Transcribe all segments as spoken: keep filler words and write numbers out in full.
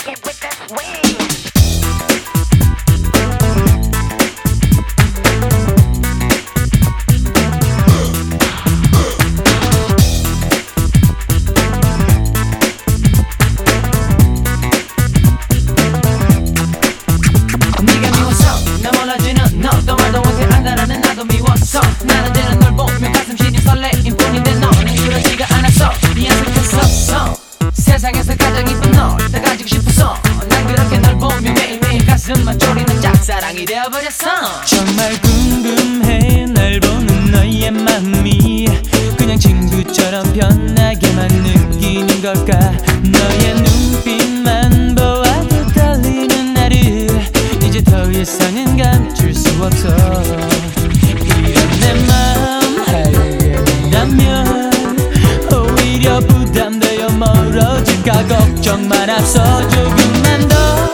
it with that swing. 네가 미워서 나 몰라주는 너도 말도 못해 안다라는 나도 미웠어. 나는 되는 널 보면 가슴 시린 설레임 뿐인데 너는 그러지가 않았어. 미안했었어. 세상에서 가장 이쁜 널 다 가지고 싶었어. 난 그렇게 널 보면 매일매일 가슴만 졸이는 짝사랑이 되어버렸어. 정말 궁금해 날 보는 너의 맘이 그냥 친구처럼 편하게만 느끼는 걸까. 너의 눈빛만 보아도 떨리는 나를 이제 더 이상은 감출 수 없어. 이런 내 맘 알게 된다면 오히려 부담되어 멀어질까 걱정만 앞서 조금만 더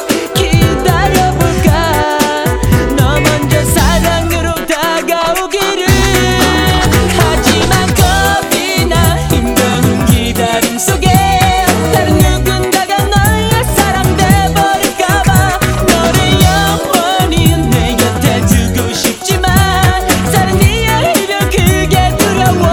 기다려볼까. 너 먼저 사랑으로 다가오기를. 하지만 겁이 나 힘든 기다림 속에 다른 누군가가 너의 사람 돼버릴까봐. 너를 영원히 내 곁에 두고 싶지만 사랑 뒤에 이별 그게 두려워.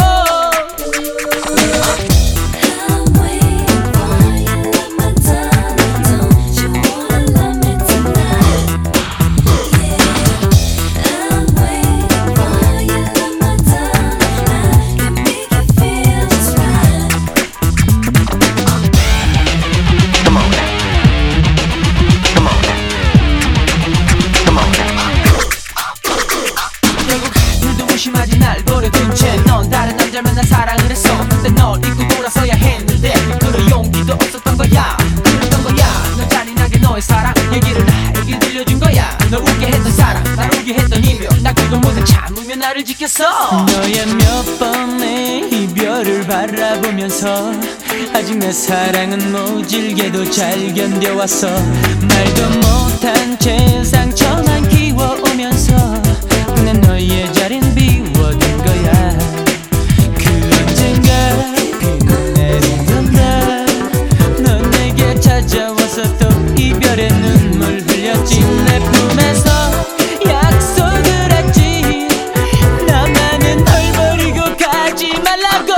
심하지 날 버려둔 채 넌 다른 남자를 만나 사랑을 했어. 그때 널 잊고 돌아서야 했는데 그럴 용기도 없었던 거야. 그랬던 거야. 넌 잔인하게 너의 사랑 얘기를 나에게 들려준 거야. 널 웃게 했던 사랑 날 울게 했던 이별 나 그걸 모두 참으며 나를 지켰어. 너의 몇 번의 이별을 바라보면서 아직 내 사랑은 모질게도 잘 견뎌왔어. 말도 못한 채 상처만 키워오면서 그냥 너의 자리는 비워둔 거야. 그 언젠가 비는 내리던 날 넌 내게 찾아와서 또 이별의 눈물 흘렸지. 내 품에서 약속을 했지. 나만은 널 버리고 가지 말라고.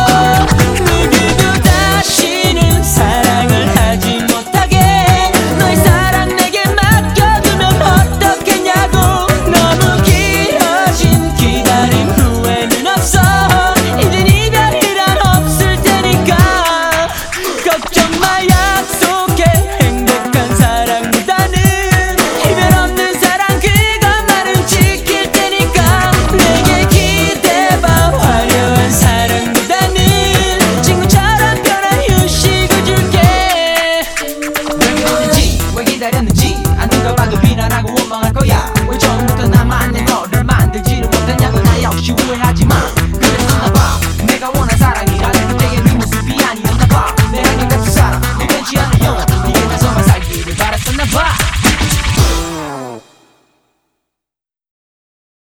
누구도 다시는 사랑을 하지 못하게 너의 사랑 내게 맡겨두면 어떻겠냐고. 너무 길어진 기다림 후회는 없어. 이젠 이별이란 없을 테니까 걱정 마. 약속해 행복한 사랑보다는 이별 없는 사랑 그것만은 지킬 테니까. 내게 기대봐. 화려한 사랑보다는 친구처럼 편한 휴식을 줄게. 왜 그랬는지 왜 기다렸는지 안 누가 봐도 비난하고 원망할 거야. 왜 처음부터 나만 내 너를 만들지를 못했냐고 나 역시 후회하지마.